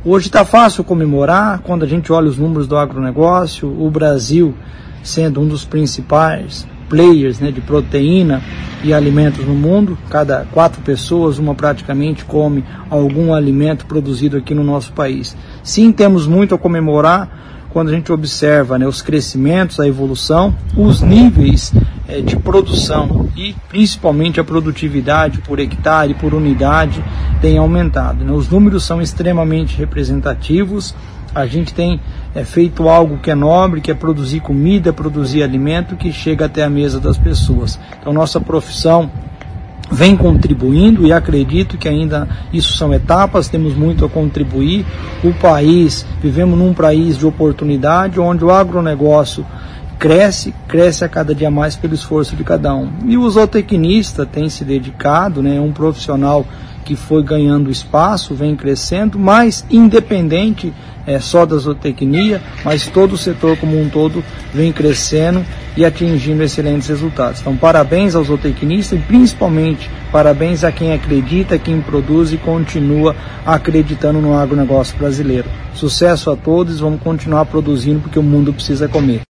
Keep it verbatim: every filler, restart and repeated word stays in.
Hoje está fácil comemorar quando a gente olha os números do agronegócio, o Brasil sendo um dos principais players, né, de proteína e alimentos no mundo. Cada quatro pessoas, uma praticamente come algum alimento produzido aqui no nosso país. Sim, temos muito a comemorar quando a gente observa, né, os crescimentos, a evolução, os níveis é, de produção e principalmente a produtividade por hectare, por unidade, tem aumentado, né? Os números são extremamente representativos. A gente tem é, feito algo que é nobre, que é produzir comida, produzir alimento que chega até a mesa das pessoas. Então nossa profissão vem contribuindo e acredito que ainda isso são etapas, temos muito a contribuir. O país, vivemos num país de oportunidade, onde o agronegócio cresce, cresce a cada dia mais pelo esforço de cada um. E o zootecnista tem se dedicado, né, é um profissional que foi ganhando espaço, vem crescendo, mas independente é, só da zootecnia, mas todo o setor como um todo vem crescendo e atingindo excelentes resultados. Então, parabéns aos zootecnistas e principalmente parabéns a quem acredita, quem produz e continua acreditando no agronegócio brasileiro. Sucesso a todos, vamos continuar produzindo porque o mundo precisa comer.